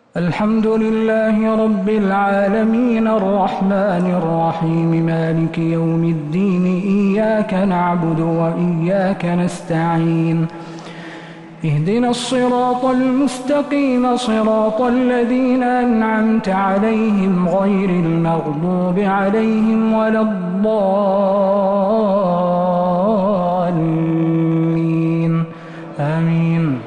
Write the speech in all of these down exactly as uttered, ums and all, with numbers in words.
الحمد لله رب العالمين الرحمن الرحيم مالك يوم الدين إياك نعبد وإياك نستعين اهدنا الصراط المستقيم صراط الذين أنعمت عليهم غير المغضوب عليهم ولا الضالين آمين.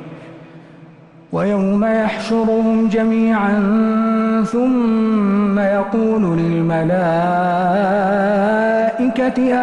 ويوم يحشرهم جميعا ثم يقول للملائكة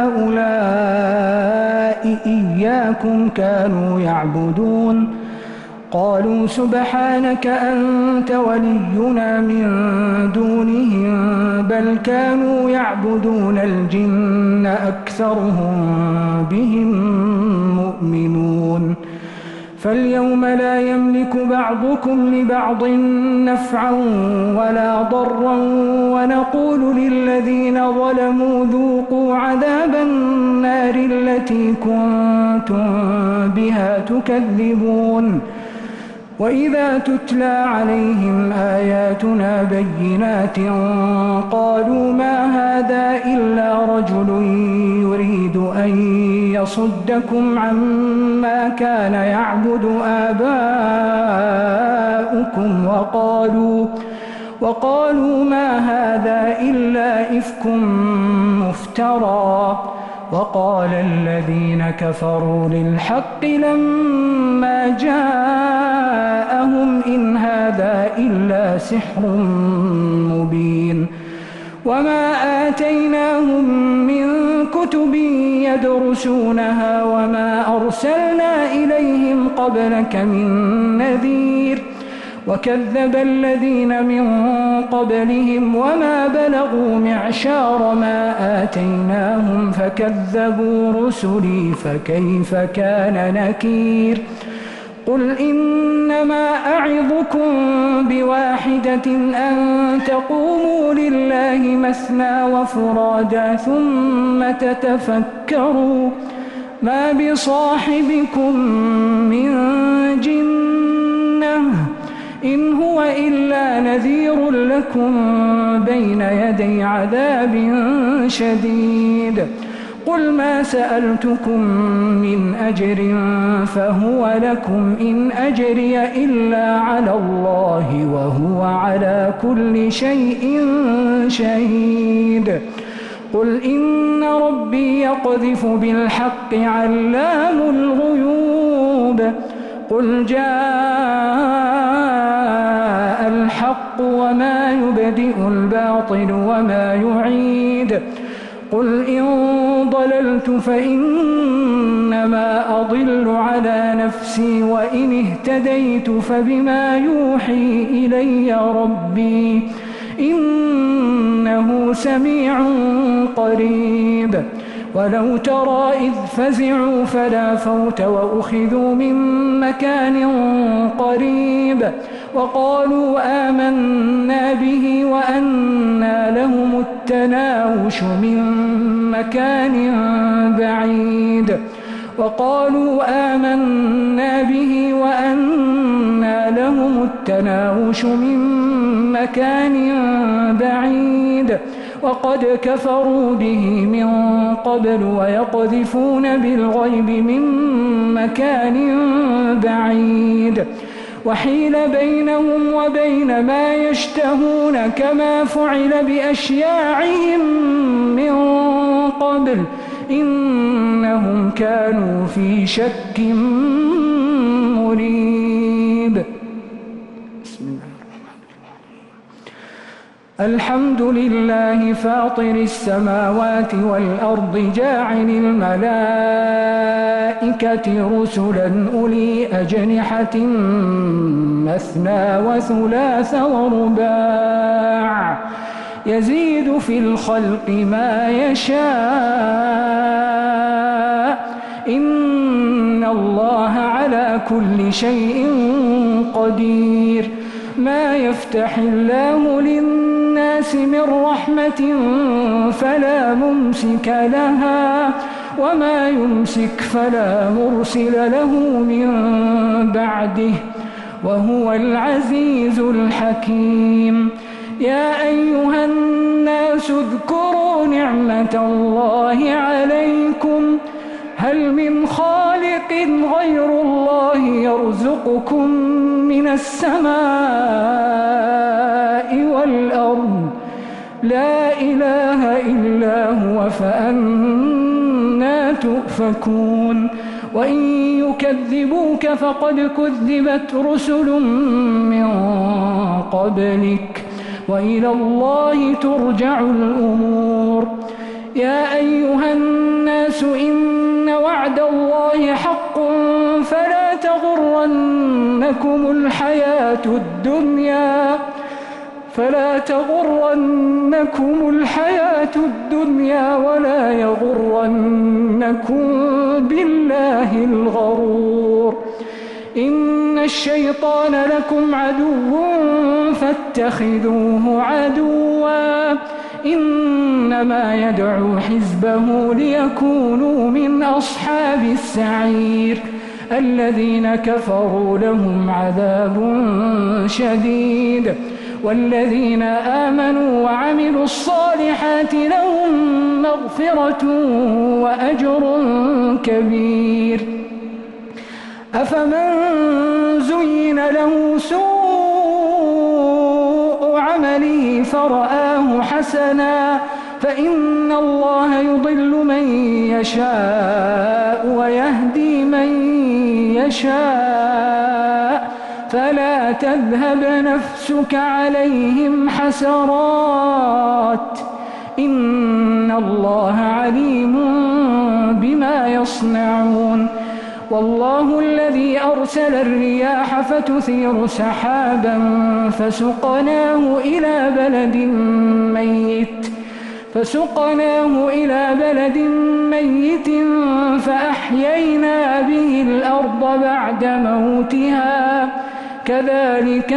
أهؤلاء إياكم كانوا يعبدون قالوا سبحانك أنت ولينا من دونهم بل كانوا يعبدون الجن أكثرهم بهم مؤمنون. فاليوم لا يملك بعضكم لبعض نفعا ولا ضرا ونقول للذين ظلموا ذوقوا عذاب النار التي كنتم بها تكذبون. وإذا تتلى عليهم آياتنا بينات قالوا ما هذا إلا رجل يريد أن يصدكم عما كان يعبد آباؤكم وقالوا وقالوا ما هذا إلا إفك مفترى. وقال الذين كفروا للحق لما جاءهم إن هذا إلا سحر مبين. وما آتيناهم من كتب يدرسونها وما أرسلنا إليهم قبلك من نذير. وكذب الذين من قبلهم وما بلغوا معشار ما آتيناهم فكذبوا رسلي فكيف كان نكير. قل إنما أعظكم بواحدة أن تقوموا لله مثنى وفرادا ثم تتفكروا ما بصاحبكم من جنة إن هو إلا نذير لكم بين يدي عذاب شديد. قل ما سألتكم من أجر فهو لكم إن أجري إلا على الله وهو على كل شيء شهيد. قل إن ربي يقذف بالحق علام الغيوب. قل جاء الحق وما يبدئ الباطل وما يعيد. قل إن ضللت فإنما أضل على نفسي وإن اهتديت فبما يوحي إلي ربي إنه سميع قريب. ولو ترى إذ فزعوا فلا فوت وأخذوا من مكان قريب وقالوا آمنا به وأنى لهم التناوش من مكان بعيد. وقالوا آمنا به وأنى لهم التناوش من مكان بعيد وقد كفروا به من قبل ويقذفون بالغيب من مكان بعيد. وحيل بينهم وبين ما يشتهون كما فعل بأشياعهم من قبل إنهم كانوا في شك مريب. بسم الله الحمد لله فاطر السماوات والأرض جاعل الملائكة رسلا أولي أجنحة مثنى وثلاث ورباع يزيد في الخلق ما يشاء إن الله على كل شيء قدير. ما يفتح الله للناس من رحمة فلا ممسك لها وما يمسك فلا مرسل له من بعده وهو العزيز الحكيم. يا أيها الناس اذكروا نعمة الله عليكم هل من خالق غير الله يرزقكم من السماء والأرض لا إله إلا هو فأنى تؤفكون. وإن يكذبوك فقد كذبت رسل من قبلك وإلى الله ترجع الأمور. يا أيها الناس إن وعد الله حق فلا تغرنكم الحياة الدنيا فلا تغرنكم الحياة الدنيا ولا يغرنكم بالله الغرور. إن الشيطان لكم عدو فاتخذوه عدوا إنما يدعو حزبه ليكونوا من أصحاب السعير. الذين كفروا لهم عذاب شديد والذين آمنوا وعملوا الصالحات لهم مغفرة وأجر كبير. أفمن زين له سوء عمله فرآه حسنا فإن الله يضل من يشاء ويهدي من يشاء فلا تذهب نفسك عليهم حسرات إن الله عليم بما يصنعون. والله الذي أرسل الرياح فتثير سحابا فسقناه إلى بلد ميت فسقناه إلى بلد ميت فأحيينا به الأرض بعد موتها كذلك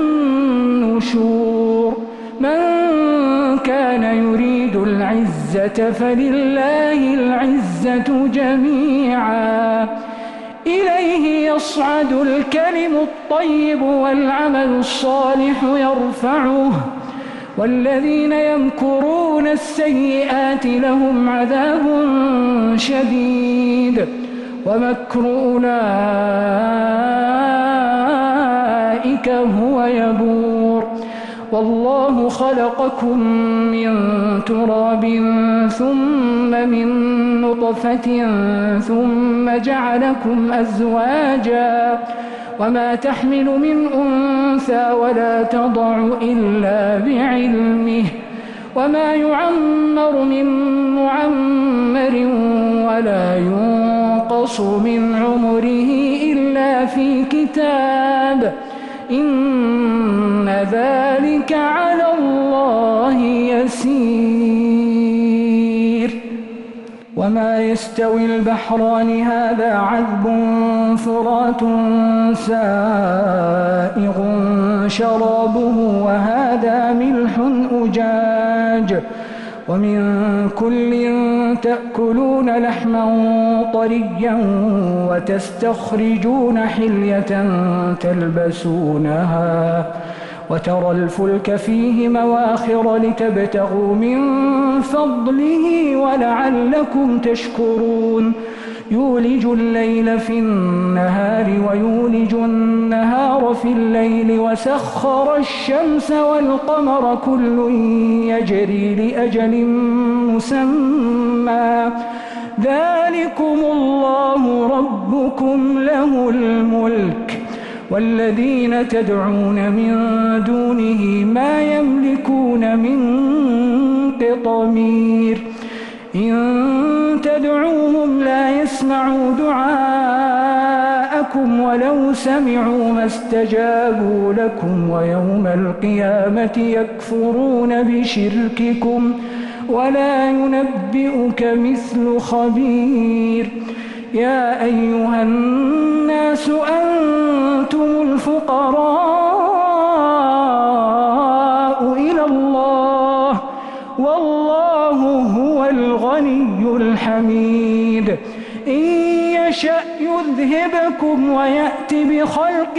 النشور. من كان يريد العزة فلله العزة جميعا إليه يصعد الكلم الطيب والعمل الصالح يرفعه والذين يمكرون السيئات لهم عذاب شديد ومكر أولئك هو يبور. والله خلقكم من تراب ثم من نطفة ثم جعلكم أزواجا وما تحمل من أنثى ولا تضع إلا بعلمه وما يعمر من معمر ولا ينقص من عمره إلا في كتاب إن ذلك على الله يسير. وما يستوي البحران هذا عذب فرات سائغ شرابه وهذا ملح أجاج ومن كل تأكلون لحما طريا وتستخرجون حلية تلبسونها وترى الفلك فيه مواخر لتبتغوا من فضله ولعلكم تشكرون. يولج الليل في النهار ويولج النهار في الليل وسخر الشمس والقمر كل يجري لأجل مسمى ذلكم الله ربكم له الملك والذين تدعون من دونه ما يملكون من قطمير. إن تدعوهم لا يسمعوا دعاءكم ولو سمعوا ما استجابوا لكم ويوم القيامة يكفرون بشرككم ولا ينبئك مثل خبير. يا أيها الناس أنتم الفقراء إلى الله والله هو الغني الحميد. إن يشأ يذهبكم ويأتي بخلق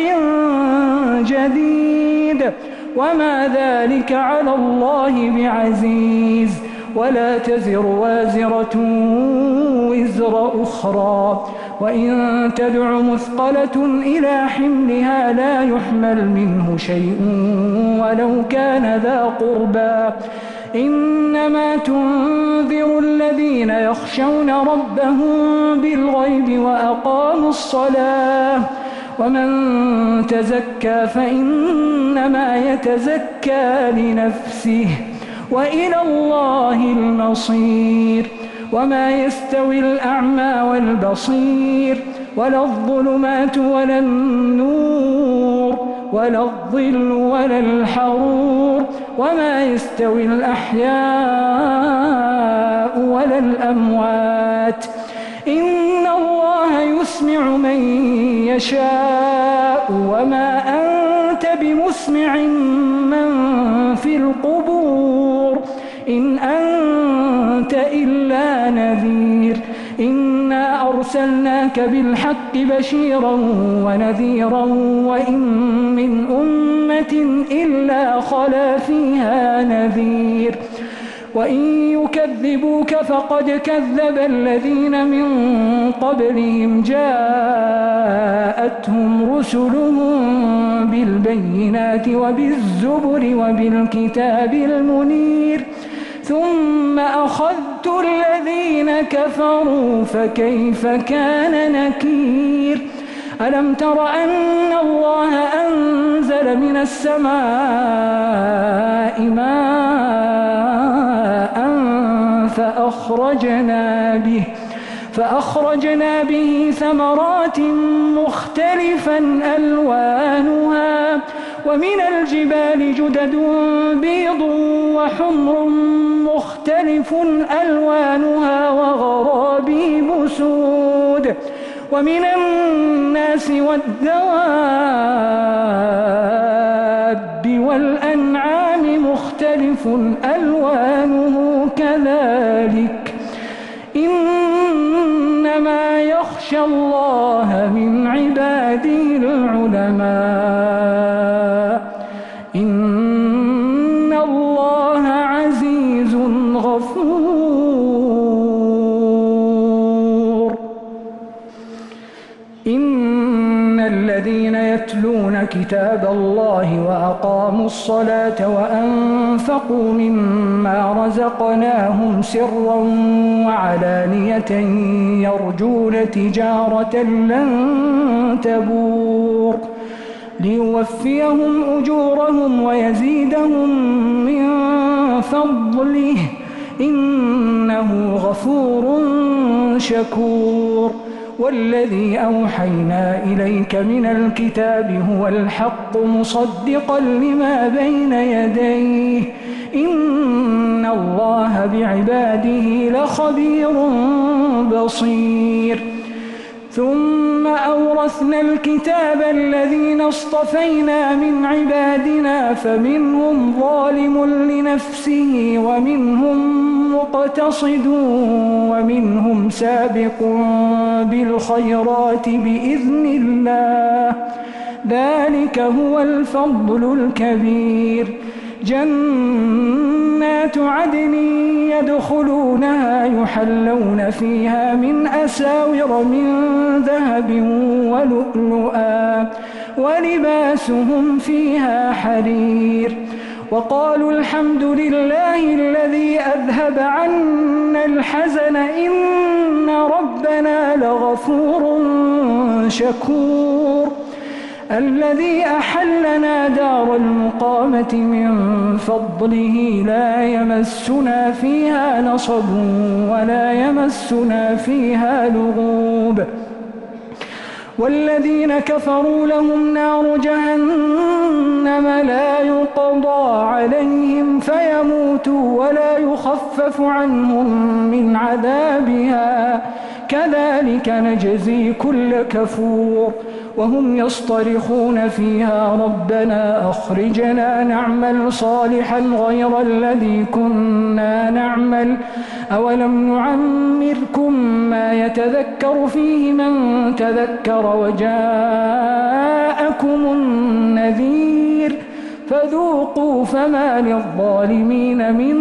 جديد وما ذلك على الله بعزيز. ولا تزر وازرة وزر أخرى وإن تدع مثقلة إلى حملها لا يحمل منه شيء ولو كان ذا قربى. إنما تنذر الذين يخشون ربهم بالغيب وأقاموا الصلاة ومن تزكى فإنما يتزكى لنفسه وإلى الله المصير. وما يستوي الأعمى والبصير ولا الظلمات ولا النور ولا الظل ولا الحرور وما يستوي الأحياء ولا الأموات إن الله يسمع من يشاء وما أنت بمسمع من في القبور إن أنت إلا نذير. إنا أرسلناك بالحق بشيرا ونذيرا وإن من أمة إلا خلا فيها نذير. وإن يكذبوك فقد كذب الذين من قبلهم جاءتهم رسلهم بالبينات وبالزبر وبالكتاب المنير ثم أخذت الذين كفروا فكيف كان نكير. ألم تر أن الله أنزل من السماء ماء فأخرجنا به فأخرجنا به ثمرات مختلفا ألوانها ومن الجبال جدد بيض وحمر مختلف ألوانها وغرابيب سود ومن الناس والدواب والأنعام مختلف ألوانه كذلك إنما يخشى الله من عباده العلماء إن الله عزيز غفور. إن الذين يتلون كتاب الله وأقاموا الصلاة وأنفقوا مما رزقناهم سرا وعلانية يرجون تجارة لن تبور ليوفيهم أجورهم ويزيدهم من فضله إنه غفور شكور. والذي أوحينا إليك من الكتاب هو الحق مصدقا لما بين يديه إن الله بعباده لخبير بصير. ثم أورثنا الكتاب الذين اصطفينا من عبادنا فمنهم ظالم لنفسه ومنهم مقتصد ومنهم سابق بالخيرات بإذن الله ذلك هو الفضل الكبير. جنات عدن يدخلونها يحلون فيها من أساور من ذهب ولؤلؤا ولباسهم فيها حرير. وقالوا الحمد لله الذي أذهب عنا الحزن إن ربنا لغفور شكور. الذي أحلنا دار المقامة من فضله لا يمسنا فيها نصب ولا يمسنا فيها لغوب. والذين كفروا لهم نار جهنم لا يقضى عليهم فيموتوا ولا يخفف عنهم من عذابها كذلك نجزي كل كفور. وهم يصطرخون فيها ربنا أخرجنا نعمل صالحا غير الذي كنا نعمل أولم نعمركم ما يتذكر فيه من تذكر وجاءكم النذير فذوقوا فما للظالمين من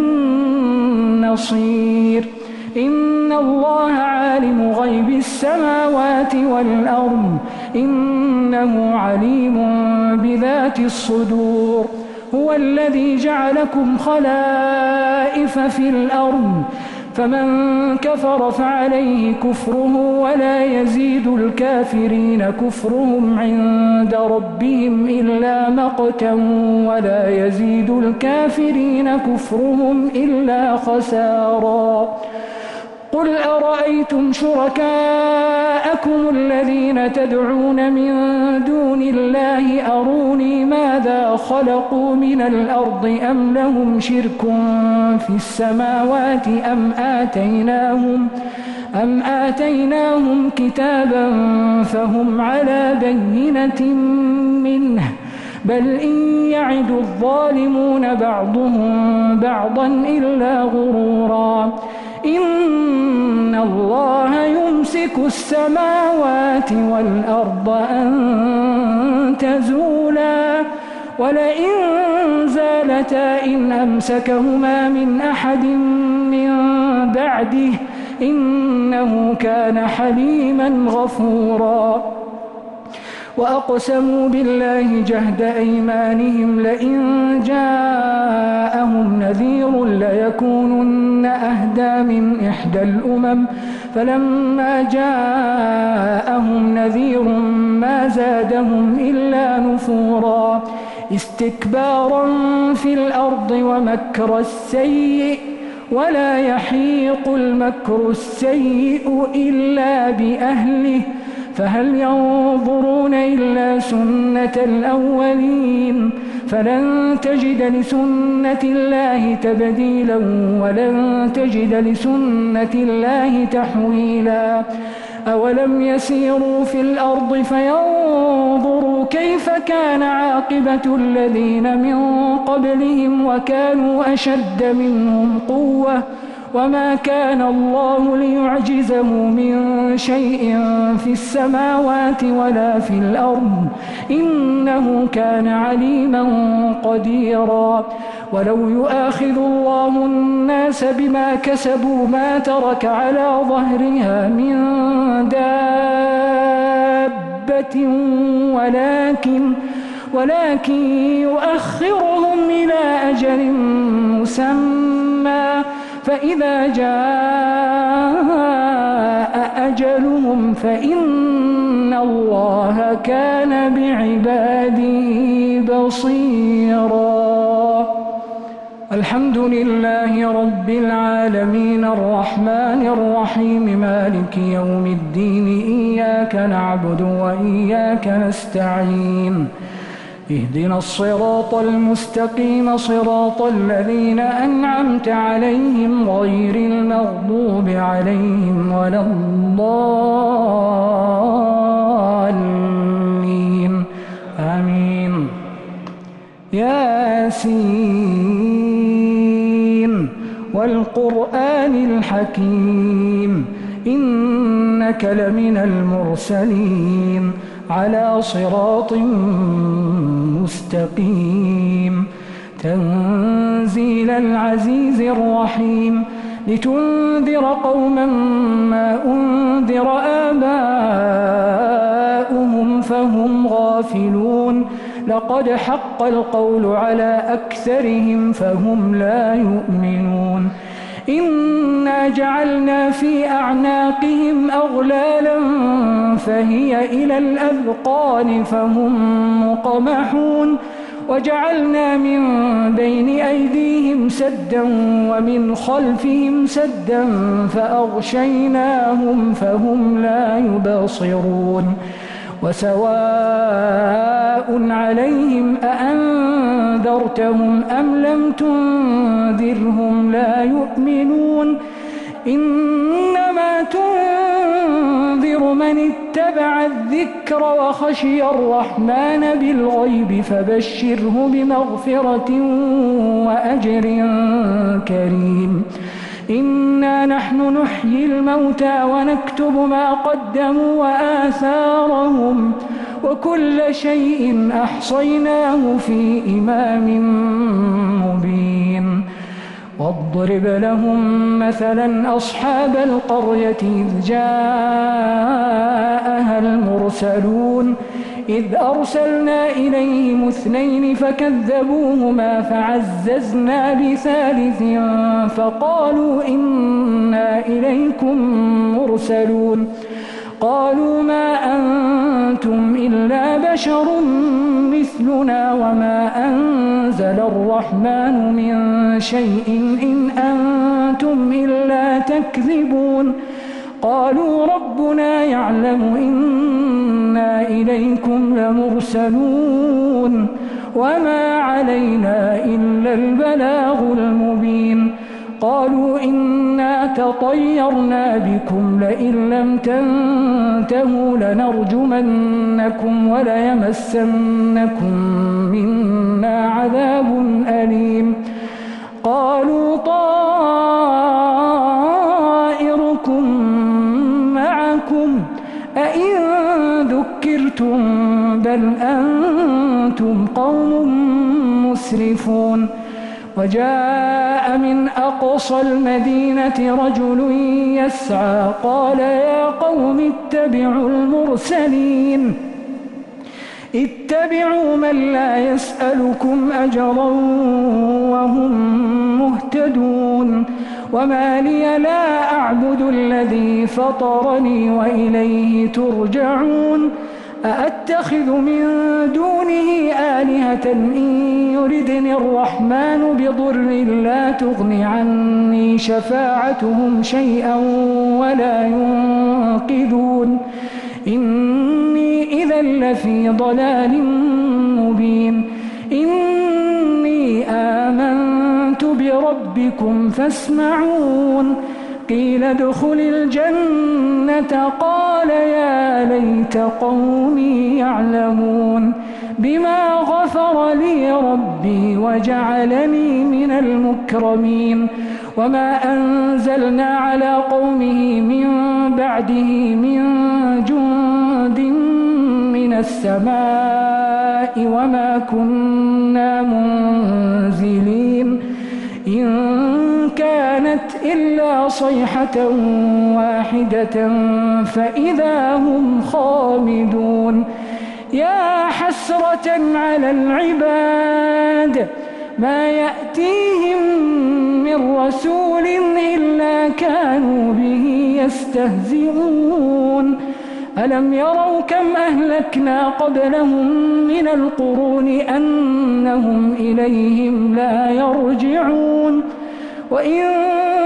نصير إن الله عالم غيب السماوات والأرض إنه عليم بذات الصدور هو الذي جعلكم خلائف في الأرض فمن كفر فعليه كفره ولا يزيد الكافرين كفرهم عند ربهم إلا مقتا ولا يزيد الكافرين كفرهم إلا خسارا قل أرأيتم شركاءكم الذين تدعون من دون الله أروني ماذا خلقوا من الأرض أم لهم شرك في السماوات أم آتيناهم أم آتيناهم كتابا فهم على بينة منه بل إن يعد الظالمون بعضهم بعضا إلا غرورا إن الله يمسك السماوات والأرض أن تزولا ولئن زالتا إن أمسكهما من أحد من بعده إنه كان حليما غفورا وأقسموا بالله جهد أيمانهم لئن جاءهم نذير ليكونن أهدى من إحدى الأمم فلما جاءهم نذير ما زادهم إلا نفورا استكبارا في الأرض ومكر السيء ولا يحيق المكر السيء إلا بأهله فهل ينظرون إلا سنة الأولين فلن تجد لسنة الله تبديلا ولن تجد لسنة الله تحويلا أولم يسيروا في الأرض فينظروا كيف كان عاقبة الذين من قبلهم وكانوا أشد منهم قوة وما كان الله ليعجزه من شيء في السماوات ولا في الأرض إنه كان عليما قديرا ولو يؤاخذ الله الناس بما كسبوا ما ترك على ظهرها من دابة ولكن ولكن يؤخرهم إلى أجل مسمى فإذا جاء أجلهم فإن الله كان بعباده بصيرا الحمد لله رب العالمين الرحمن الرحيم مالك يوم الدين إياك نعبد وإياك نستعين اهدنا الصراط المستقيم صراط الذين أنعمت عليهم غير المغضوب عليهم ولا الضالين آمين ياسين والقرآن الحكيم إنك لمن المرسلين على صراط مستقيم تنزيل العزيز الرحيم لتنذر قوما ما أنذر آباؤهم فهم غافلون لقد حق القول على أكثرهم فهم لا يؤمنون إنا جعلنا في أعناقهم أغلالا فهي إلى الأذقان فهم مقمحون وجعلنا من بين أيديهم سدا ومن خلفهم سدا فأغشيناهم فهم لا يبصرون وسواء عليهم أأنذرتهم أم لم تنذرهم لا يؤمنون إنما تنذر من اتقى اتبع الذكر وخشي الرحمن بالغيب فبشره بمغفرة وأجر كريم. إنا نحن نحيي الموتى ونكتب ما قدموا وآثارهم وكل شيء أحصيناه في إمام مبين. واضرب لهم مثلا أصحاب القرية إذ جاءها المرسلون إذ أرسلنا إليهم اثنين فكذبوهما فعززنا بثالث فقالوا إنا إليكم مرسلون. قالوا ما أنتم إلا بشر مثلنا وما أنزل الرحمن من شيء إن أنتم إلا تكذبون. قالوا ربنا يعلم إنا إليكم لمرسلون وما علينا إلا البلاغ المبين. قالوا إنا تطيرنا بكم لئن لم تنتهوا لنرجمنكم وليمسنكم منا عذاب أليم. قالوا طائركم معكم أئن ذكرتم بل أنتم قوم مسرفون. وجاء من أقصى المدينة رجل يسعى قال يا قوم اتبعوا المرسلين اتبعوا من لا يسألكم أجرا وهم مهتدون. وما لي لا أعبد الذي فطرني وإليه ترجعون. أأتخذ من دونه آلهة إن يردني الرحمن بضر لا تغن عني شفاعتهم شيئا ولا ينقذون. إني إذا لفي ضلال مبين. إني آمنت بربكم فاسمعون. قيل ادخل الجنة قال يا ليت قومي يعلمون بما غفر لي ربي وجعلني من المكرمين. وما أنزلنا على قومه من بعده من جند من السماء وما كنا منزلين إن كانت إلا صيحة واحدة فإذا هم خامدون. يا حسرة على العباد ما يأتيهم من رسول إلا كانوا به يستهزئون. ألم يروا كم أهلكنا قبلهم من القرون أنهم إليهم لا يرجعون. وإن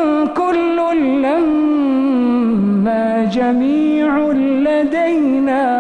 كل لما جميع لدينا